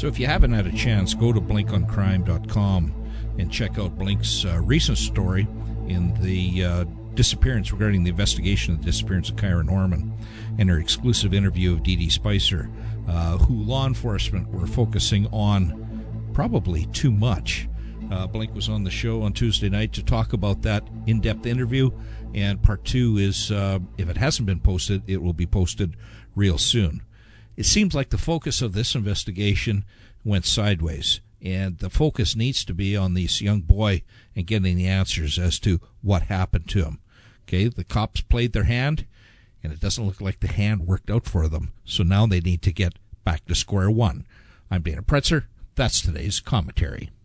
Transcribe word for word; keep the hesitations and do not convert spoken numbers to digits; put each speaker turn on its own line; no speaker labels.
So if you haven't had a chance, go to blink on crime dot com and check out Blink's uh, recent story in the uh, disappearance, regarding the investigation of the disappearance of Kyra Norman, and her exclusive interview of Dee Dee Spicer, uh, who law enforcement were focusing on probably too much. Uh, Blink was on the show on Tuesday night to talk about that in-depth interview, and part two is, uh, if it hasn't been posted, it will be posted real soon. It seems like the focus of this investigation went sideways, and the focus needs to be on this young boy and getting the answers as to what happened to him. Okay, the cops played their hand, and it doesn't look like the hand worked out for them, so now they need to get back to square one. I'm Dana Pretzer. That's today's commentary.